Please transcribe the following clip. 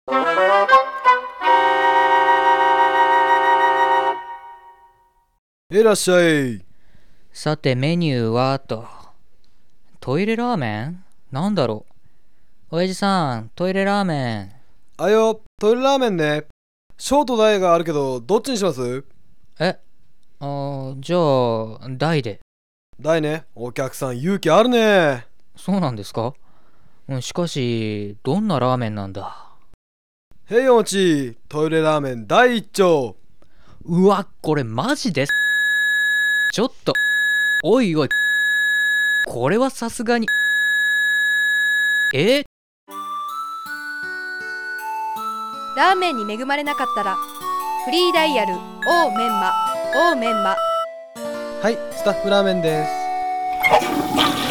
いらっしゃい。 さてメニューはトイレラーメンなんだろう。親父さん、トイレラーメン。 あよ、トイレラーメンね。ショート大があるけど、どっちにします？ じゃあ大で。 大ね。お客さん勇気あるね。 そうなんですか？しかしどんなラーメンなんだ？ へいおもち、トイレラーメン第一丁。 うわ、これマジです。ちょっと、おいおい、これはさすがに。 ラーメンに恵まれなかったらフリーダイヤルオーメンマ。 はい、スタッフラーメンです。